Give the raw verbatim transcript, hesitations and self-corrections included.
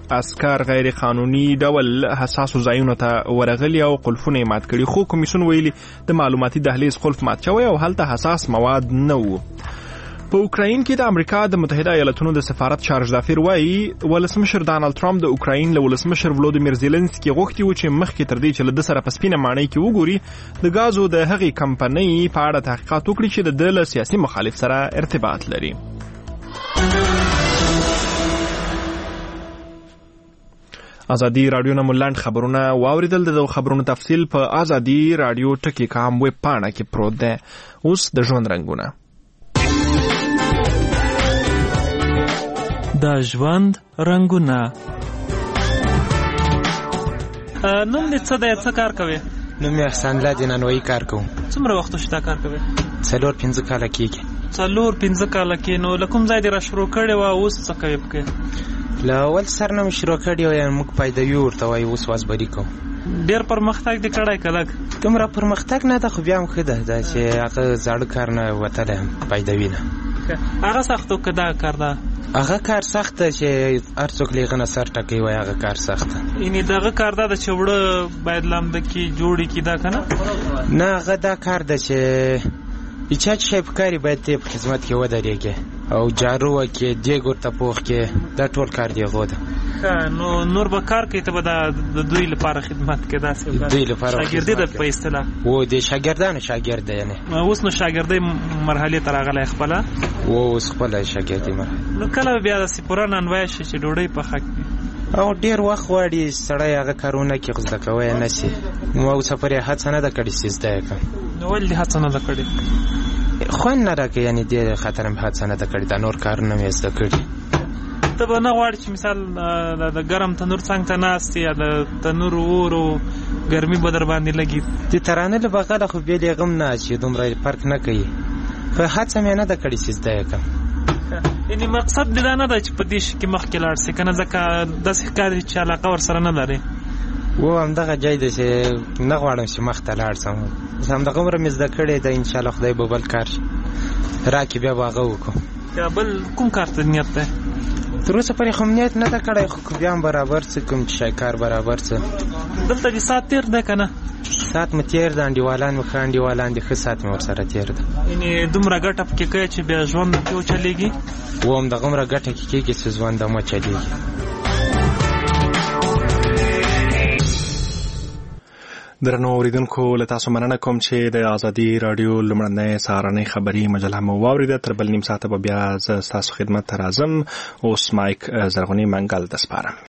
عسكر غیر قانوني ډول حساسو ځایونو ته ورغلي او قلفونه یې مات کړي، خو کمیسیون ویلي د معلوماتي دهلیز قلف مات شوی او هلته حساس مواد نه وو. په اوکراین کې د امریکا د متحده ایالاتونو د سفارت چارج دافیر وایي ولسمشر ډانلډ ټرمپ د اوکراین له ولسمشر ولودیمیر زیلنسکي غوښتي و چې مخکې تر دې چې له ده سره په سپینه ماڼۍ کې وګوري د ګازو د هغې کمپنۍ په اړه تحقیقات وکړي چې د ده له سیاسي مخالف سره ارتباط لري. ازادي راډیو نه ملند خبرونه واوریدل. د خبرونو تفصیل په ازادي راډیو ټکی کام ویب پاڼه کې پروت دی. اوس د ژوند رنګونه. د ژوند رنګونه. نوم دې څه دی؟ څه کار کوې؟ نوم یې احسان الله دی، نانوایي کار کوم. څومره وخت شته کار کوې؟ څلور پنځه کاله کېږي. څلور پنځه کاله کې. نو له کوم ځای دې را شروع کړې وه؟ اوس څه کوې پکې؟ له اول سر نه مې شروع کړې وه، یعنې موږ پیداوي ورته وایي، اوس وازبري کوم. ډېر پرمختګ دې کړی که لږ؟ دومره پرمختګ نه ده، خو بیا هم ښه ده دا چې هغه زاړه کار نه وتلی یم پیداوي نه. هغه سخت و که دا کار ده؟ هغه کار سخت ده چې هر څوک له هغه نه سر ټکوي وایي هغه کار سخت ده. یعنې دغه کار دا ده چې وړه باید لامده کړي، جوړې کړي، دا که نه؟ نه، هغه دا کار ده چې چا چې شی پکاري باید ته په خدمت کې ودرېږې او جارو وکړې، دیګ ورته پوخ کړې، دا ټول کار دی هغو ده. نو نور به کار کوي، ته به د دوی لپاره خدمت کې داسې دوی لپاره شاګردي ده په اصطلاح؟ و د شاګردانو شاګرد دی. یعنې اوس نو شاګردۍ مرحلې ته راغلی خپله؟ و اوس خپله شاګردۍ مرحله. نو کله بیا داسې پوره نانوایه شي چې ډوډۍ پخه کړي؟ او ډېر وخت غواړي سړی هغه کارونه کې، خو زده کوی یې نه شي. ما اوسه پورې هڅه نه ده کړې چې زده یې کړم. نو ولې دې هڅه نه ده کړې؟ خوند نه راکوي، یعنې دې خاطر مې هڅه نه ده کړې، دا نور کارونه مې زده کړي. ته به نه غواړې چې مثال د ګرم تنور څنګ ته ناست یا د تنور اور او ګرمي به در باندې لګي؟ د ترانه له بغله خو بیا یې غم نه چې دومره فرق نه کوي، خو هڅه مې نه ده کړې چې زده یې کړم. یعنې مقصد دې دا نه ده چې په دې شي کې مخکې لاړ شې، که نه ځکه داسې ښکاري چې علاقه ورسره نه لرې؟ و همدغه ځای دی چې نه غواړم چې مخ ته لاړ شم. همدغه عمره مې زده کړې ده، انشاءالله خدای به بل کار شي راکړي، بیا به هغه وکړو. یا بل کوم کار ته نیت دی؟ تر اوسه پورې خو نیت نه ده کړی، خو بیا هم برابر څه کوم چې شی کار برابر څه. دلته دې ساعت تېر دی که نه؟ ساعت مې تېر ده، انډیوالان مې ښه انډیوالان دي، ښه ساعت مې ورسره تېر ده. یعنې دومره ګټه پکې کوې چې بیا ژوند پکې وچلېږي؟ و همدغه عمره ګټه کې کېږي چې ژوند هم وچلېږي. درنو اوریدونکو له تاسو مننه کوم چې د ازادي راډیو لومړنۍ سهارنۍ خبري مجله مو واوریده. تر بل نیم ساعته به بیا زه ستاسو خدمت ته راځم. اوس مایک زرغونې منګل ته سپارم.